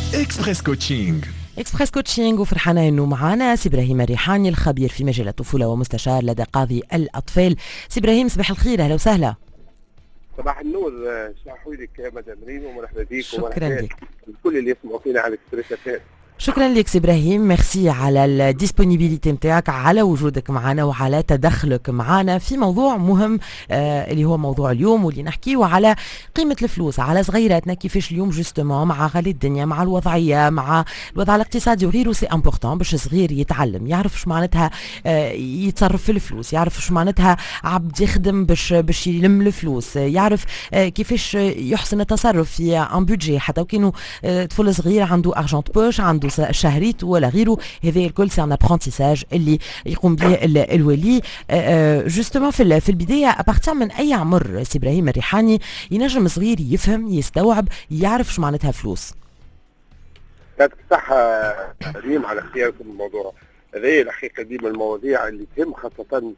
إكسبريس كوتشينج. إكسبريس كوتشينج، وفرحانة إنه معانا سي إبراهيم الريحاني الخبير في مجال الطفولة ومستشار لدى قاضي الأطفال. سي إبراهيم صباح الخير، أهلا وسهلا. صباح النور، صباح لك يا مدام ريم ومرحبا بك. شكرا لك. الكل اللي يسمعوا فينا على إكسبريس. شكرا لك سي إبراهيم، ميرسي على الديسبونيبيليتي نتاعك، على وجودك معنا وعلى تدخلك معنا في موضوع مهم اللي هو موضوع اليوم، واللي نحكيه على قيمة الفلوس على صغيراتنا، كيفاش اليوم جوستومون مع غالي الدنيا، مع الوضعية، مع الوضع الاقتصادي وغيره. سي امبورطون باش صغير يتعلم، يعرف شو معناتها يتصرف في الفلوس، يعرف شو معناتها عبد يخدم باش يلم الفلوس، يعرف كيفاش يحسن التصرف في ان بودجي، حتى وكانوا طفل صغير عنده ارجنت بوش، عنده شهريت ولا غيره. هذا الكل سي ان ابرونتيساج اللي يقوم به الولي. جوستومون في البدايه، ابارتيان من اي عمر سي ابراهيم الريحاني ينجم صغير يفهم يستوعب يعرف شو معناتها فلوس؟ يعطيك الصحة ريم على اختياركم الموضوع هذه. الحقيقة ديما المواضيع اللي تهم خاصة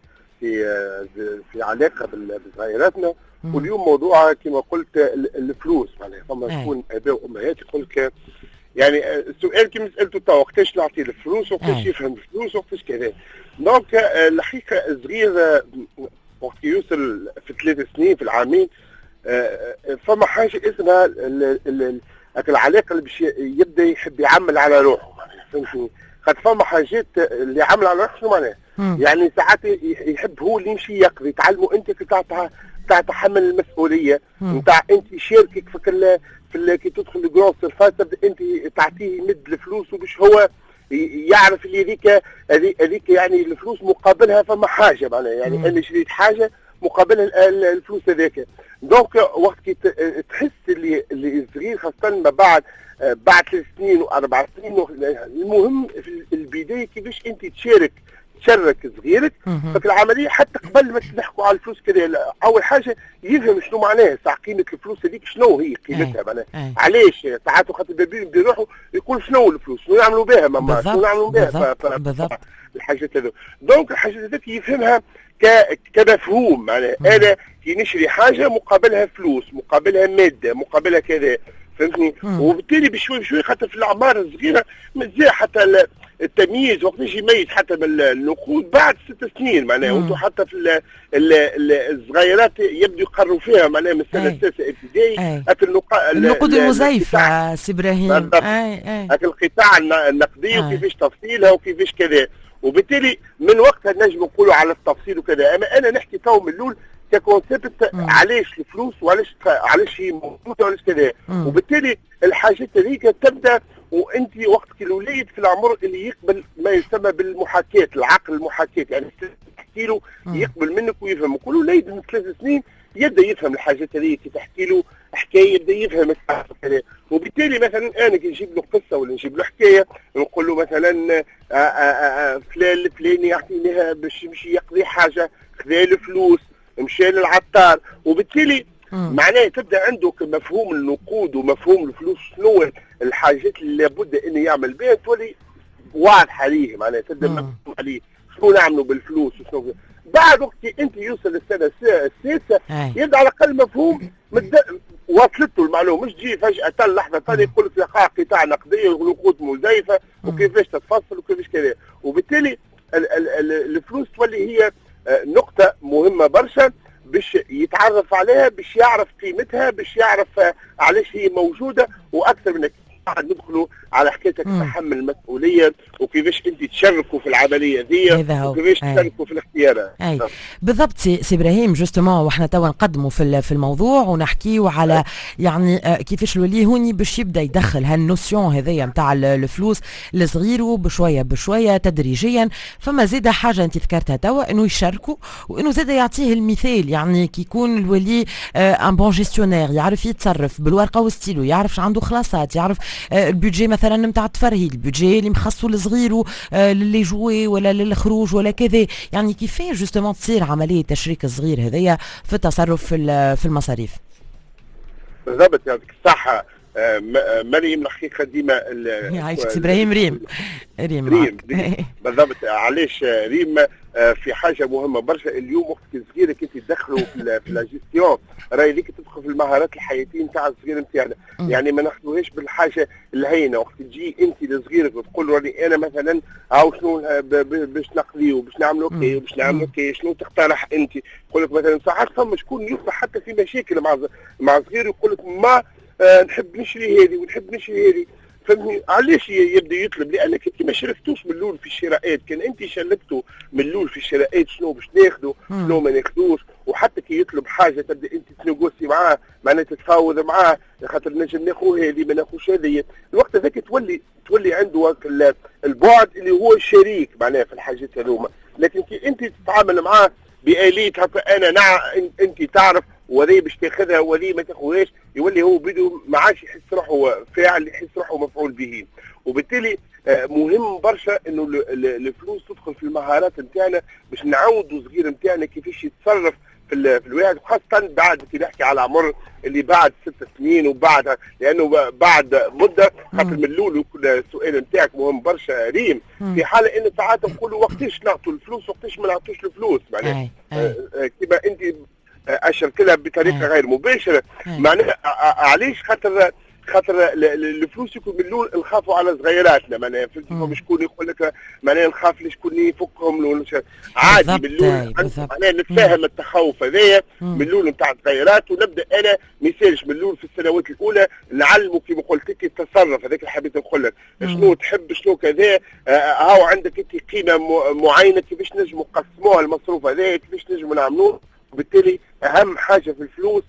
في علاقة بصغيراتنا. واليوم موضوع كما قلت الفلوس، معناها فما شكون اباء وامهات يقول لك يعني السؤال كما سالته تو وقتاش نعطي الفلوس وقتاش يفهم الفلوس وقتاش كذا. دونك الحقيقه الصغير وقت يوصل في 3 سنين في العامين فما حاجه اسمها العلاقه اللي باش يبدا يحب يعمل على روحه، فهمتني؟ خاطر فما حاجات اللي يعمل على روحه شنو معناها؟ يعني ساعات يحب هو اللي يمشي يقضي، تعلموا انت تاع تحمل المسؤوليه نتاع انت يشاركك في كي تدخل الجروس سيرفاس، تبدا انت تعطيه يمد الفلوس وباش هو يعرف اللي هذيك يعني الفلوس مقابلها فما حاجه، معناها يعني انا شريت حاجه مقابلها الفلوس هذاك. دونك وقت كي تحس اللي الصغير خاصه ما بعد 3 سنين و4 سنين، المهم في البدايه كيفاش انت تشارك صغيرك في العمليه، حتى قبل ما تحكوا على الفلوس كذا. اول حاجه يفهم شنو معناها ساع قيمه الفلوس هذيك، شنو هي قيمتها، معناها علاش ساعات خاطر البيبي يروحوا يقول شنو الفلوس، شنو يعملوا بها ماما، شنو يعملوا بها بالضبط الحاجات هذو. دونك الحاجات هذيك يفهمها كمفهوم، معناها انا كي نشري حاجه مقابلها فلوس، مقابلها ماده، مقابلها كذا، فهمتني؟ وبالتالي بشوي بشوي خاطر في الاعمار الصغيره مازال حتى التمييز وقتاش يميز حتى من النقود بعد 6 سنين، معناها وانتم حتى في الصغيرات يبدو يقروا فيها، معناها من السنه السادسه ابتدائي. النقود المزيفه سي ابراهيم، هاك القطاع النقدي وكيفاش تفصيلها وكيفاش كذا. وبالتالي من وقتها نجم نقولوا على التفصيل وكذا. اما انا نحكي تو من الاول ككونسيبت علاش الفلوس وعلاش هي موجوده وعلاش كذا. وبالتالي الحاجات هذيك تبدا وانت وقت الوليد في العمر اللي يقبل ما يسمى بالمحاكاه، العقل المحاكاه، يعني تحكي له يقبل منك ويفهم. كل وليد من 3 سنين يبدا يفهم الحاجات هذه، كي تحكي له حكايه يبدا يفهم كذا. وبالتالي مثلا انا كي نجيب له قصه ولا نجيب له حكايه نقول له مثلا فلان الفلاني يعطينيها باش يمشي يقضي حاجه، خذا له فلوس، مشى للعطار. وبالتالي معناه تبدا عنده مفهوم النقود ومفهوم الفلوس، شنو الحاجات اللي لابد انه يعمل بها، تولي واضحه عليه، معناه تبدا مفهوم عليه شنو نعملوا بالفلوس وشنو. بعد وقت انت يوصل السنه السادسه يبدا على الاقل مفهوم وصلته المعلومه، مش تجي فجاه لحظه ثانيه يقول لك قطاع نقديه ونقود مزيفه وكيفاش تتفصل وكيفاش كذا. وبالتالي الفلوس تولي هي نقطه مهمه برشا باش يتعرف عليها، باش يعرف قيمتها، باش يعرف علاش هي موجوده. واكثر من بعد ندخلوا على حكايه تحمل المسؤوليه وكيفاش انت تشاركوا في العمليه ذي وكيفاش تشاركوا في الاختيارات. بالضبط سي ابراهيم. جوستومون واحنا توا نقدموا في الموضوع ونحكيوا على يعني كيفاش الولي هوني باش يبدا يدخل هالنوسيون هذيا نتاع الفلوس لصغيره بشويه بشويه تدريجيا. فما زيد حاجه انت ذكرتها توا، انه يشاركوا وانه زيد يعطيه المثال، يعني كي يكون الولي ان بون جيستيونير، يعرف يتصرف بالورقه والستيلو، يعرف عنده خلاصات، يعرف البودجي مثلا نتاع التفرهي، البودجي اللي مخصو لصغيره للي جوي ولا للخروج ولا كذا. يعني كيفاش جوستومون تصير عمليه تشريك الصغير هذيا في التصرف في المصاريف؟ بالضبط، يعطيك الصحه. مريم الحقيقه ديما يعيشك ابراهيم ريم بالضبط. علاش ريم في حاجه مهمه برشا اليوم وقت صغيرك انت تدخلوا في لا جيستيون راهي ليك تدخل في المهارات الحياتيه نتاع الصغير نتاعنا. يعني ما ناخذوهاش بالحاجه الهينه. وقت تجي انت لصغيرك وتقول راني انا مثلا هاو شنو باش نقضي وباش نعملوا كي وباش نعملوا كي شنو تقترح انت. يقول لك مثلا ساعات فما شكون يوقع حتى في مشاكل مع صغير يقول لك ما نحب نشري هذه ونحب نشري هذه. فهمني علاش يبدا يطلب؟ لانك انت ما شاركتوش من الاول في الشراءات. كان انت شاركتوا من الاول في الشراءات شنو باش ناخذوا شنو ما ناخذوش. وحتى كي يطلب حاجه تبدا انت تنغوسي معاه معناتها تتفاوض معاه خاطر نجم ناخذ هذه ما ناخذش هذه. الوقت هذاك تولي عنده البعد اللي هو الشريك معناها في الحاجات هذوما. لكن كي انت تتعامل معاه بآلية هكا انا انت تعرف وذي باش تاخذها وذي ما تاخذهاش، يولي هو بدو ما عادش يحس روحه فاعل، يحس روحه مفعول به. وبالتالي مهم برشا انه الفلوس تدخل في المهارات نتاعنا باش نعودوا صغير نتاعنا كيفاش يتصرف في الواحد، وخاصه بعد كي نحكي على عمر اللي بعد 6 سنين وبعد، لانه بعد مده خاطر من الاول السؤال نتاعك مهم برشا ريم. في حاله انه ساعات نقولوا وقتاش نعطوا الفلوس وقتاش ما نعطوش الفلوس معناها كما انت اشرت لها بطريقه غير مباشره. معناها علاش؟ خاطر الفلوس يكون من الاول نخافوا على صغيراتنا معناها فهمتي. شكون يقول لك معناها نخاف لشكون يفكهم عادي من الاول معناها نتفاهم التخوف هذايا من الاول نتاع الصغيرات. ونبدا انا ما يسالش من الاول في السنوات الاولى نعلمه كيما قلت لك التصرف هذاك اللي حبيت نقول لك شنو تحب شنو كذا. هاو عندك انت قيمه معينه كيفاش نجموا نقسموها المصروف هذايا كيفاش نجموا نعملوه. وبالتالي اهم حاجه في الفلوس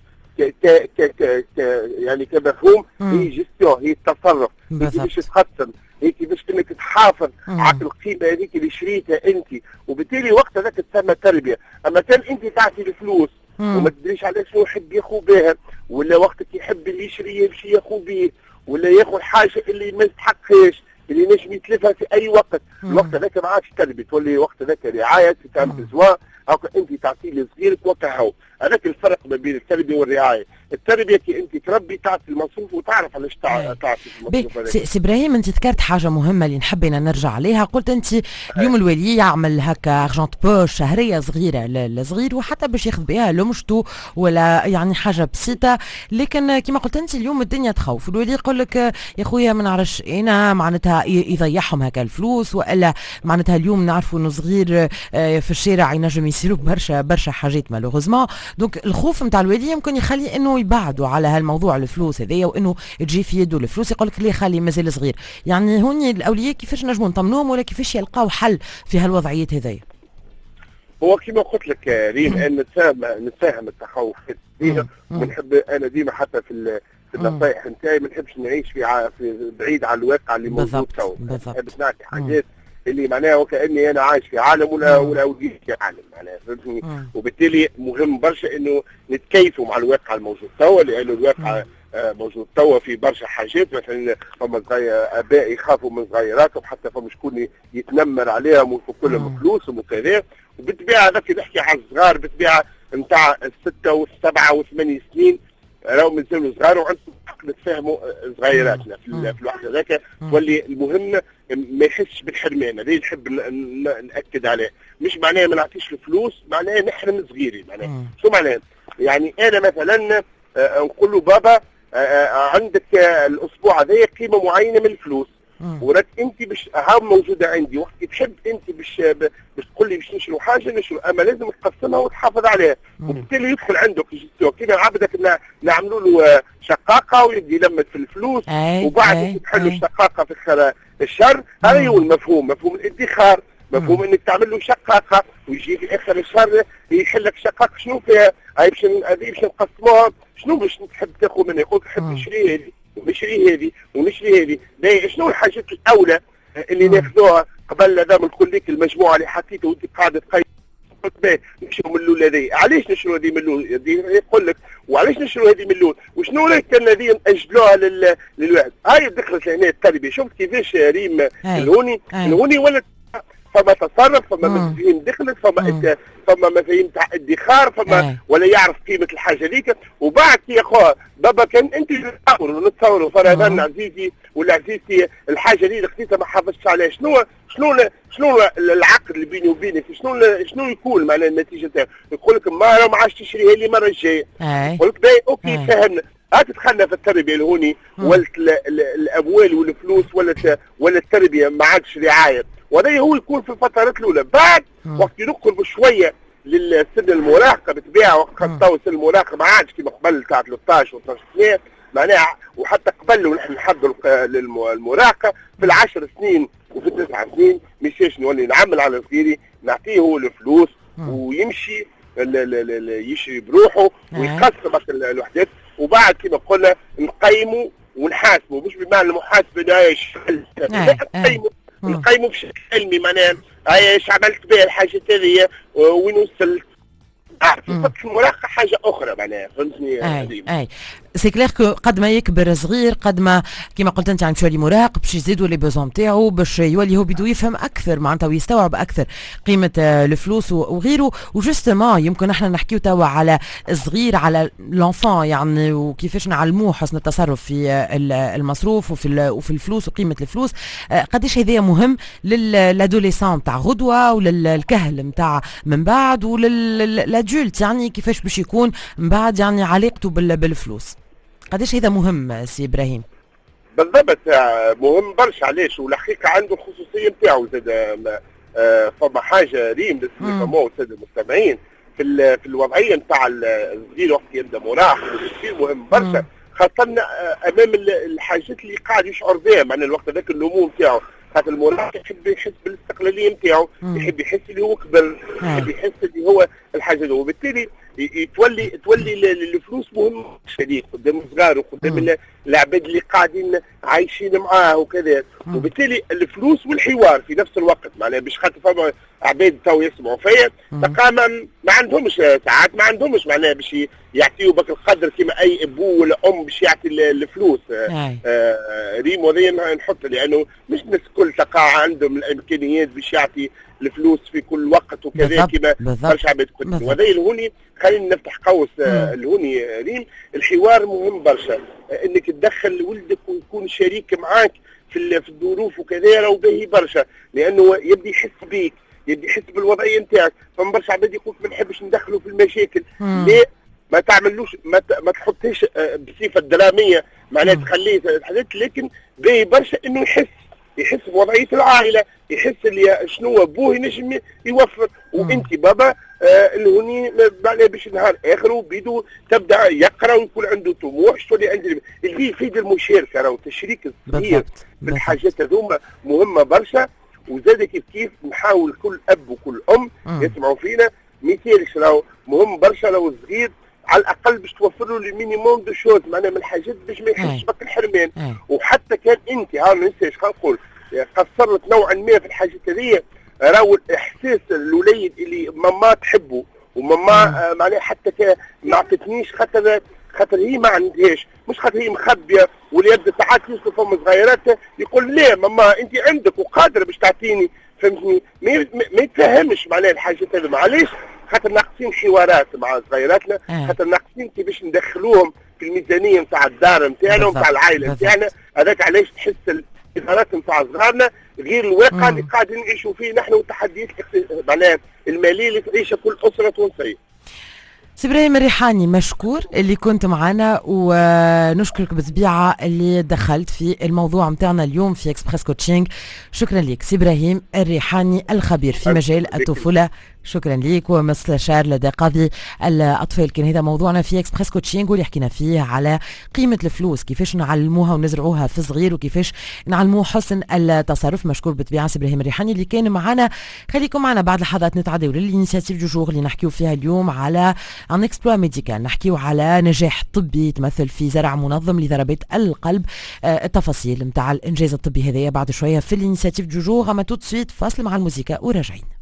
يعني كمفهوم هي جيستيون، هي التصرف، هي كيفاش تقسم، هي كيفاش انك تحافظ على القيمه هذيك اللي شريتها انت. وبالتالي وقت هذاك تسمى تربيه. اما كان انت تعطي الفلوس وما تدريش على شنو يحب ياخذ بها، ولا وقتك يحب اللي يشري يمشي ياخذ به، ولا ياخذ حاجه اللي ما يستحقهاش اللي نجم يتلفها في اي وقت. الوقت هذاك ما عادش تربيه، تولي وقت هذاك رعايه تتعمل بزوا هاكا انت تعطيه لصغيرك وكهو. هذاك الفرق ما بين التربيه والرعايه. التربيه كي انت تربي تعطي المصروف وتعرف علاش تعطي المصروف هذاك. سي ابراهيم انت ذكرت حاجه مهمه اللي نحب نرجع عليها. قلت انت اليوم الولي يعمل هكا ارجنت بوش شهريه صغيره للصغير وحتى باش ياخذ بها لمشته ولا يعني حاجه بسيطه. لكن كما قلت انت اليوم الدنيا تخوف. الولي يقول لك يا خويا ما نعرفش انا معناتها يضيعهم هكا الفلوس، والا معناتها اليوم نعرفوا انه صغير في الشارع ينجم يصيروا برشا حاجات مالوغوزمون. دونك الخوف نتاع الوالي يمكن يخلي انه يبعدوا على هالموضوع الفلوس هذايا، وانه تجي في يده الفلوس يقول لك ليه خلي مازال صغير. يعني هوني الاولياء كيفاش نجموا نطمنوهم ولا كيفاش يلقاو حل في هالوضعيات هذيا؟ هو كما قلت لك ريم ان نتفاهم التخوفات ديما. ونحب انا ديما حتى في النصائح نتاعي ما نحبش نعيش في بعيد على الواقع اللي موجود تو. نحب نعطي حاجات اللي معناها وكاني انا عايش في عالم ولا اولادي في عالم معناها فهمتني. وبالتالي مهم برشا انه نتكيفوا مع الواقع الموجود توا، لانه الواقع موجود توا في برشا حاجات. مثلا فما اباء يخافوا من صغيراتهم، حتى فما شكون يتنمر عليهم ويفك لهم فلوسهم وكذا. وبالطبيعه هذاك نحكي على الصغار بالطبيعه نتاع 6 و7 و8 سنين راهو مازالوا صغار وعندهم حق نتفاهموا صغيراتنا في الوقت هذاك. تولي المهم ما يحسش بالحرمان. هذا نحب ناكد عليه. مش معناه ما نعطيش الفلوس معناه نحرم صغيري. معناه شو معناه؟ يعني انا مثلا نقول له بابا عندك الاسبوع هذا قيمه معينه من الفلوس وراك انت باش هاو موجوده عندي. وقت تحب انت باش تقول لي باش نشرو حاجه نشرو، اما لازم تقسمها وتحافظ عليها. وبالتالي يدخل عندك الجستيون كيما عبدك نعملوا له شقاقه ويبدا يلمت في الفلوس. وبعد تحلوا الشقاقه في الشهر. هذا هو المفهوم، مفهوم الادخار، مفهوم انك تعمل له شقاقه ويجي في اخر الشهر يحل لك شقاقه. شنو فيها؟ هاي باش نقسموها. شنو باش تحب تاخذ منها؟ يقول تحب نشري هذه ونشري هذه ونشري هذه. شنو الحاجات الاولى اللي ناخذوها قبل هذا من كل لك المجموعه اللي حطيتها وانت قاعده تقيم نشروا من الاول هذه. علاش نشروا هذه من الاول؟ يقول لك وعلاش نشروا هذه من الاول؟ وشنو كان الذي ناجلوها للواحد؟ هاي دخلت لهنا التربيه. شفت كيفاش ريم الهوني ولا فما تصرف، فما مفاهيم دخلت، فما مفاهيم تاع ادخار، فما ولا يعرف قيمه الحاجه ليك. وبعد يا خويا بابا كان انت نتصوروا فرضا عزيزي ولا عزيزتي الحاجه اللي خديتها ما حافظتش عليها، شنو العقد اللي بيني وبينك؟ شنو يكون معناها النتيجه تاعها؟ يقول لك ما عادش تشريها لي المره الجايه. يقول لك باهي اوكي فهمنا. تدخلنا في التربيه الهوني، ولت الاموال والفلوس ولا التربيه ما عادش رعايه، وهذا هو يكون في الفترات الاولى. بعد وقت نقرب شويه للسن المراهقه بطبيعه، وقت خاصه سن المراهقه ما عادش كيما قبل تاع 13 و12 سنه معناها، وحتى قبل ونحن نحضروا للمراهقه في ال10 سنين وفي ال9 سنين مشيش نولي نعمل على صغيري نعطيه هو الفلوس ويمشي يشري بروحه ويقسم الوحدات، وبعد كما قلنا نقيموا ونحاسبوا، مش بمعنى المحاسبه نقيموا بشكل علمي معناها ايش عملت بها الحاجات هذه وين وصلت. في فترة المراهقة حاجة أخرى معناها، فهمتني؟ أي سي كلير كو قد ما يكبر صغير قد ما كيما قلت أنت عن شوية مراهق باش يزيدوا لي بوزون نتاعو، باش يولي هو بده يفهم أكثر معناتها ويستوعب أكثر قيمة الفلوس وغيره. وجوستومون يمكن احنا نحكيو توا على صغير، على لونفون يعني، وكيفاش نعلموه حسن التصرف في المصروف وفي الفلوس وقيمة الفلوس. قداش هذا مهم للادوليسون تاع غدوة وللكهل نتاع من بعد وللادولت يعني كيفاش باش يكون من بعد يعني علاقته بالفلوس. قداش هذا مهم سي ابراهيم؟ بالضبط مهم برشا. علاش؟ والحقيقه عنده الخصوصيه نتاعو زاد. فما حاجه ريم لازم يفهموها الساده المستمعين في الوضعيه نتاع الصغير وقت يبدا مراهق، كثير مهم برشا، خاصه امام الحاجات اللي قاعد يشعر بها معناها الوقت هذاك النمو نتاعو. خاطر المراهق يحب يحس بالاستقلاليه نتاعو، يحب يحس اللي هو كبر، يحب يحس اللي هو الحاجه دي، وبالتالي تولي الفلوس مهم شديد قدام الصغار وقدام العباد اللي قاعدين عايشين معاه وكذا. وبالتالي الفلوس والحوار في نفس الوقت معناها، باش خاطر فما عباد تو يسمعوا فيا تلقى ما عندهمش ساعات، ما عندهمش معناها باش يعطيوا بك القدر كما اي ابو ولا ام باش يعطي الفلوس. ريم وهذا نحط، لانه مش الناس الكل تلقى عندهم الامكانيات باش يعطي الفلوس في كل وقت وكذا كما برشا عباد كل. وهذا الهوني خلينا نفتح قوس الهوني ريم، الحوار مهم برشا، انك تدخل ولدك ويكون شريك معاك في الظروف وكذا، راهو باهي برشا، لانه يبدي يحس بيك، يبدي يحس بالوضعيه نتاعك. فما برشا عباد يقول ما نحبش ندخلوا في المشاكل. لا، ما تعملوش، ما تحطيش بصفه دراميه معناها تخليه حاجات، لكن باهي برشا انه يحس بوضعيه العائله، يحس اللي شنو بوه ينجم يوفر، وانت بابا الهوني معناها باش نهار اخر وبيدو تبدا يقرا ويكون عنده طموح، تولي عندي اللي يفيد المشاركه، راهو التشريك الصغير في الحاجات هذوما مهمه برشا. وزاد كيف نحاول كل اب وكل ام يسمعوا فينا مثالش، راهو مهم برشا لو الصغير على الاقل باش توفر له المينيموم دو شوز معناها من الحاجات باش ما يحسش بك الحرمان. وحتى كان انت ما ننساش خلينا نقول قصرت نوعا ما في الحاجات هذيا، راهو الاحساس الوليد اللي ماما تحبه وماما معناها حتى ما عطتنيش خاطر هي ما عندهاش، مش خاطر هي مخبيه، واللي يبدا ساعات يوصل فما صغيرات يقول لا ماما انت عندك وقادره باش تعطيني، فهمتني؟ ما يتفهمش معناها الحاجات هذه. معليش خاطر ناقصين حوارات مع صغيراتنا، خاطر ناقصين كيفاش ندخلوهم في الميزانيه نتاع الدار نتاعنا ونتاع العائله نتاعنا. هذاك علاش تحس الادارات نتاع صغارنا غير الواقع اللي قاعدين نعيشوا فيه نحن، والتحديات معناها الماليه اللي تعيشها كل اسره تونسيه. سي ابراهيم الريحاني مشكور اللي كنت معنا، ونشكرك بالطبيعه اللي دخلت في الموضوع نتاعنا اليوم في اكسبريس كوتشينج. شكرا لك سي ابراهيم الريحاني الخبير في مجال الطفوله. شكرا لك، ومستشار لدى قاضي الاطفال. كان هذا موضوعنا في اكسبريس كوتشينج، واللي حكينا فيه على قيمه الفلوس، كيفاش نعلموها ونزرعوها في صغير، وكيفاش نعلموه حسن التصرف. مشكور بالطبيعه سي ابراهيم الريحاني اللي كان معنا. خليكم معنا بعد لحظات نتعداو للانيسياتيف دو جور اللي نحكيو فيها اليوم على ان اكسبلوا ميديكال، نحكيو على نجاح طبي يتمثل في زرع منظم لضربات القلب. التفاصيل نتاع الانجاز الطبي هذايا بعد شويه في الانيسياتيف دو جور. اما تو سويت فاصل مع الموسيقى وراجعين.